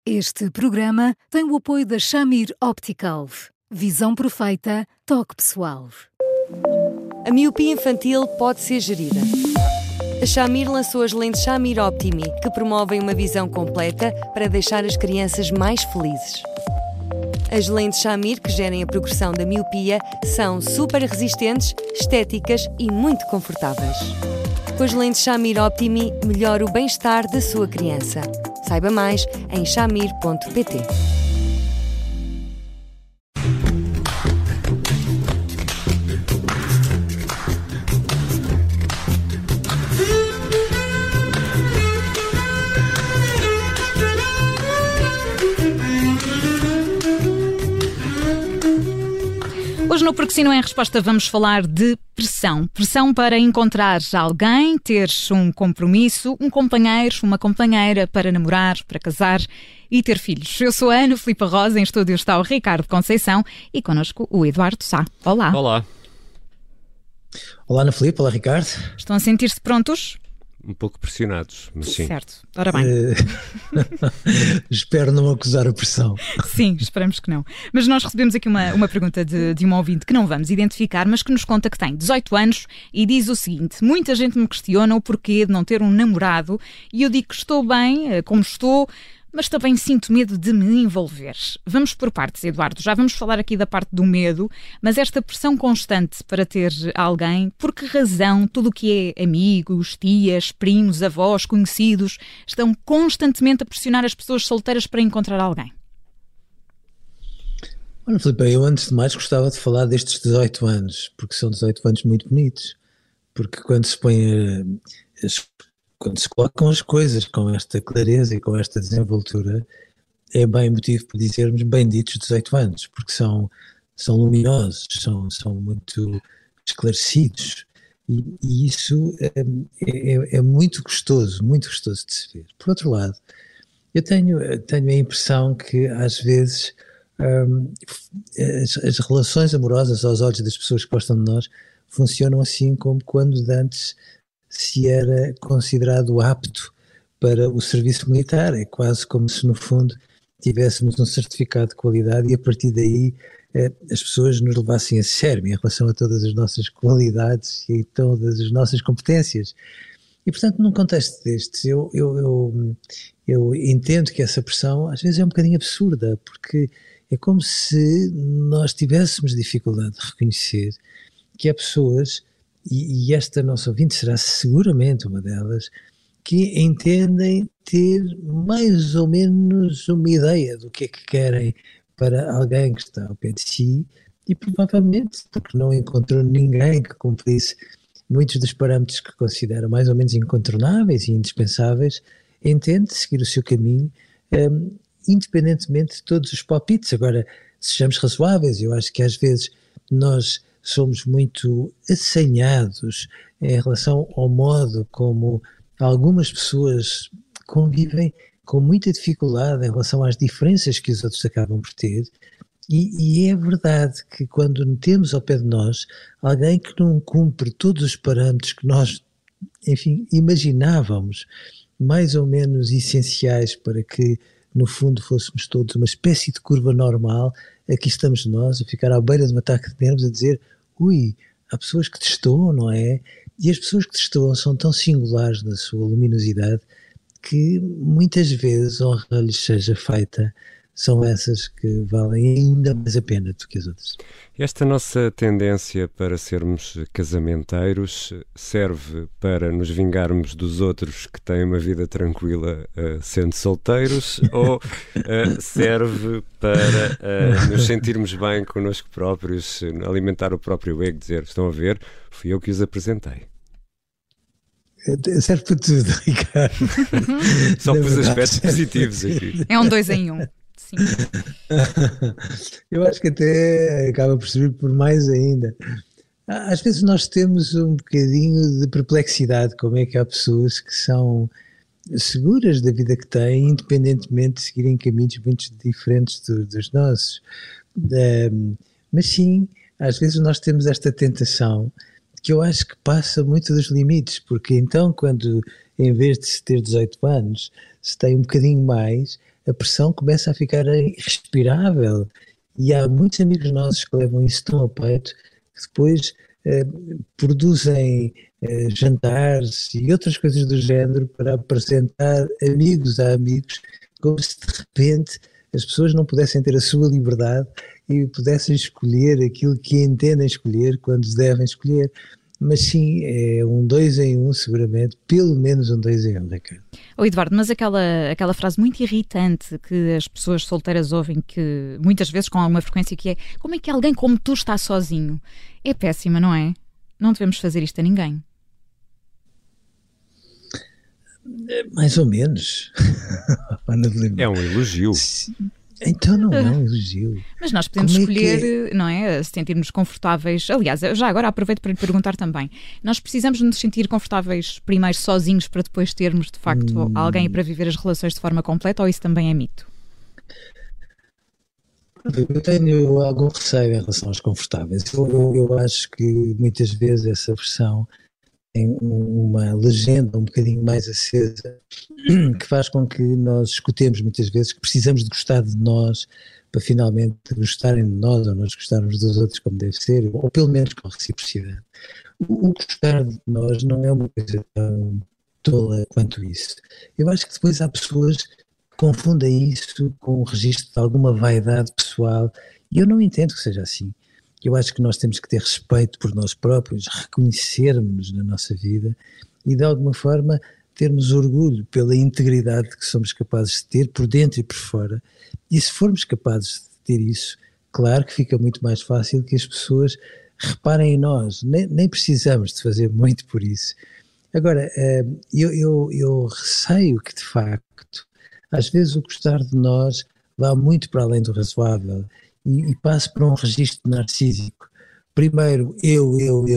Este programa tem o apoio da Shamir Optical. Visão perfeita, toque pessoal. A miopia infantil pode ser gerida. A Shamir lançou as lentes Shamir Optimi, que promovem uma visão completa para deixar as crianças mais felizes. As lentes Shamir, que gerem a progressão da miopia, são super resistentes, estéticas e muito confortáveis. Com as lentes Shamir Optimi, melhora o bem-estar da sua criança. Saiba mais em shamir.pt. Hoje no Porque Sim Não É Resposta vamos falar de pressão. Pressão para encontrar alguém, ter um compromisso, um companheiro, uma companheira para namorar, para casar e ter filhos. Eu sou a Ana Filipa Rosa, em estúdio está o Ricardo Conceição e connosco o Eduardo Sá. Olá. Olá. Olá Ana Filipa, olá Ricardo. Estão a sentir-se prontos? Um pouco pressionados, mas sim. Certo, ora bem. Espero não acusar a pressão. Sim, esperamos que não. Mas nós recebemos aqui uma pergunta de uma ouvinte que não vamos identificar, mas que nos conta que tem 18 anos e diz o seguinte: muita gente me questiona o porquê de não ter um namorado e eu digo que estou bem, como estou, mas também sinto medo de me envolver. Vamos por partes, Eduardo. Já vamos falar aqui da parte do medo, mas esta pressão constante para ter alguém, por que razão tudo o que é amigos, tias, primos, avós, conhecidos, estão constantemente a pressionar as pessoas solteiras para encontrar alguém? Olha, Filipe, eu antes de mais gostava de falar destes 18 anos, porque são 18 anos muito bonitos, porque quando se colocam as coisas com esta clareza e com esta desenvoltura, é bem motivo para dizermos benditos 18 anos, porque são luminosos, são muito esclarecidos, e isso é muito gostoso de se ver. Por outro lado, eu tenho a impressão que às vezes as relações amorosas aos olhos das pessoas que gostam de nós funcionam assim como quando antes se era considerado apto para o serviço militar. É quase como se no fundo tivéssemos um certificado de qualidade e a partir daí as pessoas nos levassem a sério em relação a todas as nossas qualidades e todas as nossas competências. E portanto num contexto destes eu entendo que essa pressão às vezes é um bocadinho absurda, porque é como se nós tivéssemos dificuldade de reconhecer que há pessoas, e esta nossa ouvinte será seguramente uma delas, que entendem ter mais ou menos uma ideia do que é que querem para alguém que está ao pé de si e provavelmente porque não encontrou ninguém que cumprisse muitos dos parâmetros que considera mais ou menos incontornáveis e indispensáveis, entende seguir o seu caminho, independentemente de todos os palpites. Agora, sejamos razoáveis, eu acho que às vezes nós somos muito assanhados em relação ao modo como algumas pessoas convivem com muita dificuldade em relação às diferenças que os outros acabam por ter, e é verdade que quando temos ao pé de nós alguém que não cumpre todos os parâmetros que nós, enfim, imaginávamos mais ou menos essenciais para que no fundo fôssemos todos uma espécie de curva normal, aqui estamos nós a ficar à beira de um ataque de nervos a dizer, ui, há pessoas que destoam, não é? E as pessoas que destoam são tão singulares na sua luminosidade que muitas vezes, honra lhes seja feita, são essas que valem ainda mais a pena do que as outras. Esta nossa tendência para sermos casamenteiros serve para nos vingarmos dos outros que têm uma vida tranquila sendo solteiros ou serve para nos sentirmos bem connosco próprios, alimentar o próprio ego, dizer, estão a ver, fui eu que os apresentei. Serve para tudo, Ricardo. Só pelos aspectos positivos aqui. É um 2 em 1. Sim. Eu acho que até acaba por servir por mais ainda. Às vezes nós temos um bocadinho de perplexidade, como é que há pessoas que são seguras da vida que têm, independentemente de seguirem caminhos muito diferentes dos nossos. Mas sim, às vezes nós temos esta tentação que eu acho que passa muito dos limites, porque então quando em vez de se ter 18 anos, se tem um bocadinho mais, a pressão começa a ficar irrespirável. E há muitos amigos nossos que levam isso tão a peito que depois produzem jantares e outras coisas do género para apresentar amigos a amigos, como se de repente as pessoas não pudessem ter a sua liberdade e pudessem escolher aquilo que entendem escolher quando devem escolher. Mas sim, é um 2 em 1 seguramente, pelo menos um 2 em 1, Ricardo. Eduardo, mas aquela frase muito irritante que as pessoas solteiras ouvem, que muitas vezes com alguma frequência, que é: como é que alguém como tu está sozinho? É péssima, não é? Não devemos fazer isto a ninguém. Mais ou menos. É um elogio. Então não é um elogio. Mas nós podemos escolher, não é? Sentir-nos confortáveis. Aliás, já agora aproveito para lhe perguntar também. Nós precisamos de nos sentir confortáveis primeiro sozinhos para depois termos, de facto, alguém para viver as relações de forma completa, ou isso também é mito? Eu tenho algum receio em relação aos confortáveis. Eu acho que muitas vezes essa versão tem uma legenda um bocadinho mais acesa que faz com que nós escutemos muitas vezes que precisamos de gostar de nós para finalmente gostarem de nós ou nós gostarmos dos outros como deve ser, ou pelo menos com reciprocidade. O gostar de nós não é uma coisa tão tola quanto isso. Eu acho que depois há pessoas que confundem isso com o registro de alguma vaidade pessoal e eu não entendo que seja assim. Eu acho que nós temos que ter respeito por nós próprios, reconhecermos-nos na nossa vida e de alguma forma termos orgulho pela integridade que somos capazes de ter por dentro e por fora. E se formos capazes de ter isso, claro que fica muito mais fácil que as pessoas reparem em nós, nem precisamos de fazer muito por isso. Agora, eu receio que de facto, às vezes o gostar de nós vá muito para além do razoável e passe por um registro narcísico. Primeiro eu,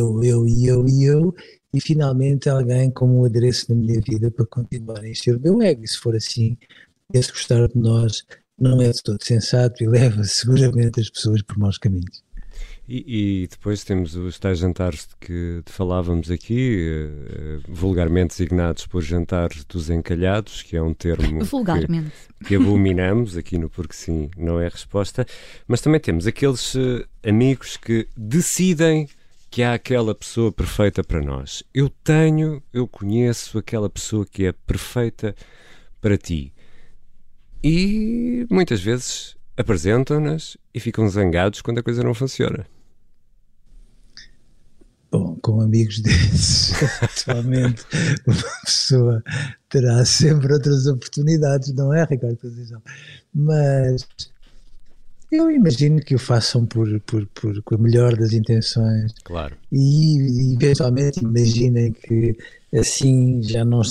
e finalmente alguém como um adereço na minha vida para continuar a encher o meu ego. E se for assim, esse gostar de nós não é de todo sensato e leva seguramente as pessoas por maus caminhos. E depois temos os tais jantares de que falávamos aqui, vulgarmente designados por jantares dos encalhados, que é um termo que abominamos aqui no Porque Sim Não É Resposta, mas também temos aqueles amigos que decidem que há aquela pessoa perfeita para nós. Eu conheço aquela pessoa que é perfeita para ti. E muitas vezes apresentam-nas e ficam zangados quando a coisa não funciona. Bom, com amigos desses, atualmente uma pessoa terá sempre outras oportunidades, não é, Ricardo? Mas eu imagino que o façam com a melhor das intenções. Claro. E eventualmente imaginem que assim já não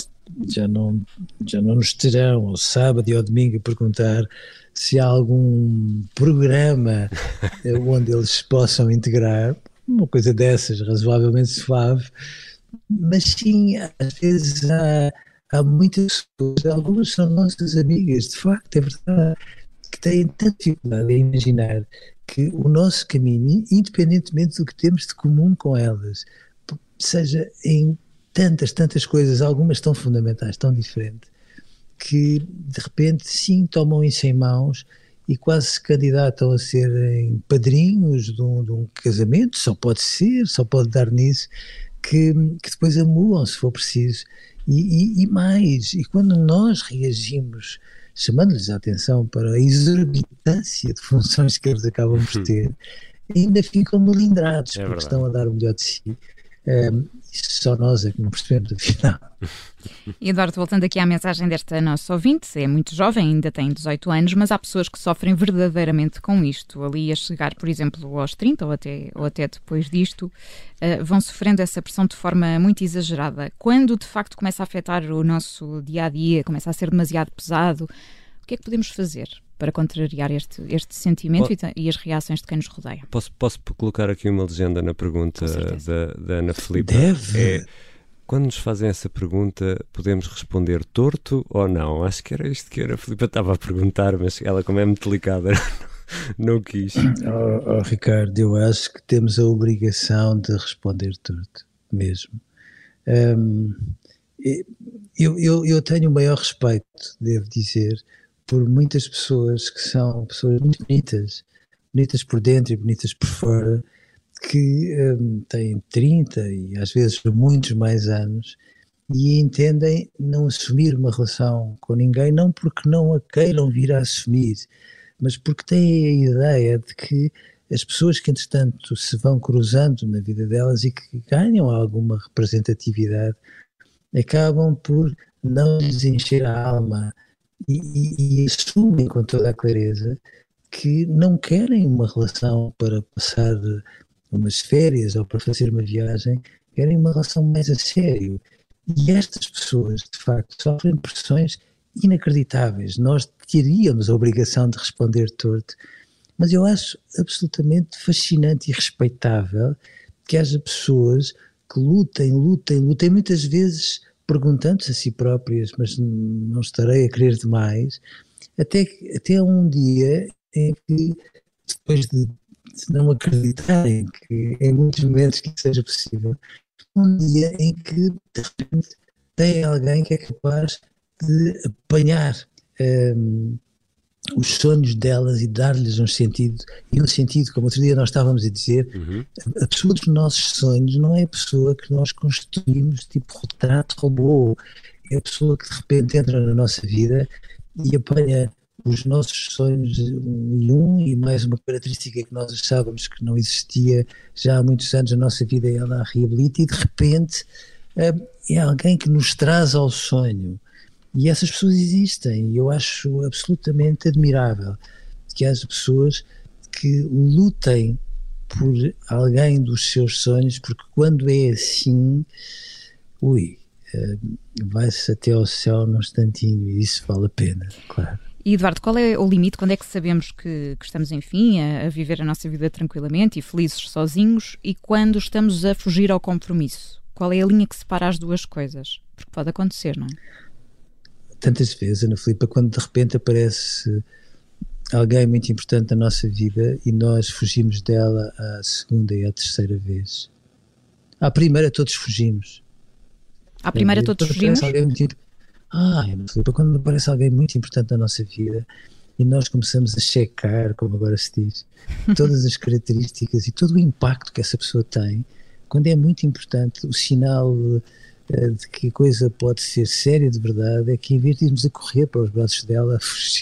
nos terão ao sábado e ao domingo a perguntar se há algum programa onde eles se possam integrar, uma coisa dessas, razoavelmente suave, mas sim, às vezes há muitas pessoas, algumas são nossas amigas, de facto, é verdade, que têm tanta dificuldade em imaginar que o nosso caminho, independentemente do que temos de comum com elas, seja em tantas coisas, algumas tão fundamentais, tão diferentes, que de repente sim tomam isso em mãos e quase se candidatam a serem padrinhos de um casamento, só pode dar nisso, que depois amuam se for preciso, e mais, e quando nós reagimos chamando-lhes a atenção para a exorbitância de funções que eles acabam por ter, ainda ficam melindrados porque estão a dar o melhor de si. Só nós é que não percebemos, afinal. E Eduardo, voltando aqui à mensagem desta nossa ouvinte, é muito jovem, ainda tem 18 anos, mas há pessoas que sofrem verdadeiramente com isto, ali a chegar, por exemplo, aos 30 ou até depois disto, vão sofrendo essa pressão de forma muito exagerada. Quando de facto começa a afetar o nosso dia-a-dia, começa a ser demasiado pesado, o que é que podemos fazer para contrariar este sentimento e as reações de quem nos rodeia? Posso colocar aqui uma legenda na pergunta da Ana Filipe? Deve. Quando nos fazem essa pergunta, podemos responder torto ou não? Acho que era isto que a Ana Filipe estava a perguntar, mas ela, como é muito delicada, não quis. Ricardo, eu acho que temos a obrigação de responder torto, mesmo. Eu tenho o maior respeito, devo dizer, por muitas pessoas que são pessoas muito bonitas, bonitas por dentro e bonitas por fora, que têm 30 e às vezes muitos mais anos e entendem não assumir uma relação com ninguém, não porque não a queiram vir a assumir, mas porque têm a ideia de que as pessoas que entretanto se vão cruzando na vida delas e que ganham alguma representatividade acabam por não lhes encher a alma e assumem com toda a clareza que não querem uma relação para passar umas férias ou para fazer uma viagem, querem uma relação mais a sério. E estas pessoas, de facto, sofrem pressões inacreditáveis. Nós teríamos a obrigação de responder torto, mas eu acho absolutamente fascinante e respeitável que haja pessoas que lutem, muitas vezes perguntando-se a si próprias, mas não estarei a querer demais, até um dia em que, depois de não acreditarem que em muitos momentos que isso seja possível, um dia em que de repente tem alguém que é capaz de apanhar os sonhos delas e dar-lhes um sentido, como outro dia nós estávamos a dizer, a pessoa dos nossos sonhos não é a pessoa que nós construímos tipo retrato robô, é a pessoa que de repente entra na nossa vida e apanha os nossos sonhos e mais uma característica que nós achávamos que não existia já há muitos anos na nossa vida, e ela a reabilita e de repente é alguém que nos traz ao sonho. E essas pessoas existem e eu acho absolutamente admirável que haja pessoas que lutem por alguém dos seus sonhos, porque quando é assim, vai-se até ao céu num instantinho e isso vale a pena, claro. E Eduardo, qual é o limite? Quando é que sabemos que estamos, enfim, a viver a nossa vida tranquilamente e felizes sozinhos, e quando estamos a fugir ao compromisso? Qual é a linha que separa as duas coisas? Porque pode acontecer, não é? Tantas vezes, Ana Filipa, quando de repente aparece alguém muito importante na nossa vida e nós fugimos dela à segunda e à terceira vez. À primeira todos fugimos. À primeira todos fugimos? Ana Filipa, quando aparece alguém muito importante na nossa vida e nós começamos a checar, como agora se diz, todas as características e todo o impacto que essa pessoa tem, quando é muito importante, o sinal de que a coisa pode ser séria de verdade é que em vez de irmos a correr para os braços dela,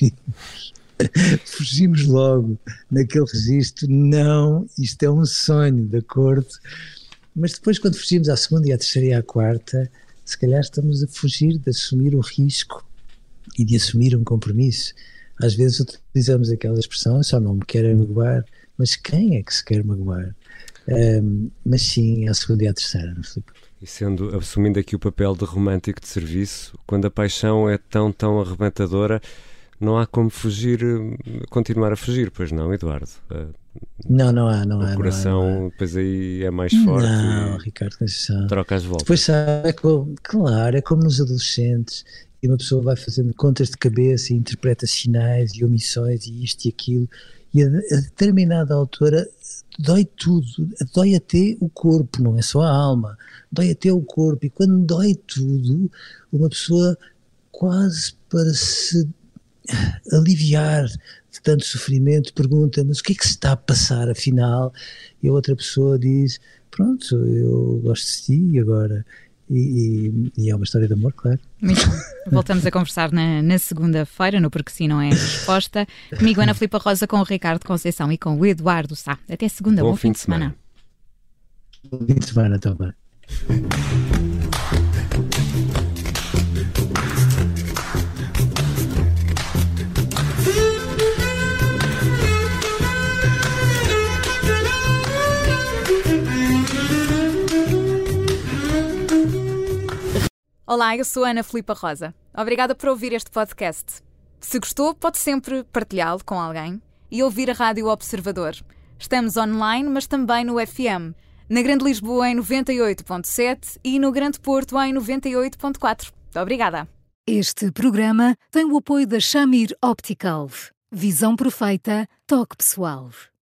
fugimos logo naquele registro. Não, isto é um sonho, de acordo, mas depois quando fugimos à segunda e à terceira e à quarta, se calhar estamos a fugir de assumir um risco e de assumir um compromisso. Às vezes utilizamos aquela expressão, só não me querem magoar, mas quem é que se quer magoar? Mas sim, à segunda e à terceira, não sei. E assumindo aqui o papel de romântico de serviço, quando a paixão é tão arrebatadora, não há como continuar a fugir, pois não, Eduardo? Não há. O coração depois aí é mais forte. Não, Ricardo Conceição. Troca as voltas. Depois sabe, é como nos adolescentes, e uma pessoa vai fazendo contas de cabeça e interpreta sinais e omissões e isto e aquilo, e a determinada altura dói tudo, dói até o corpo, não é só a alma, dói até o corpo, e quando dói tudo, uma pessoa quase para se aliviar de tanto sofrimento pergunta, mas o que é que se está a passar afinal? E a outra pessoa diz, pronto, eu gosto de ti agora, e é uma história de amor, claro. Muito bom. Voltamos a conversar na segunda-feira, no Porque Sim Não É a Resposta. Comigo, Ana Filipa Rosa, com o Ricardo Conceição e com o Eduardo Sá. Até segunda, bom fim de semana. Bom fim de semana também. Olá, eu sou a Ana Filipa Rosa. Obrigada por ouvir este podcast. Se gostou, pode sempre partilhá-lo com alguém e ouvir a Rádio Observador. Estamos online, mas também no FM. Na Grande Lisboa em 98.7 e no Grande Porto em 98.4. Obrigada. Este programa tem o apoio da Shamir Optical. Visão perfeita, toque pessoal.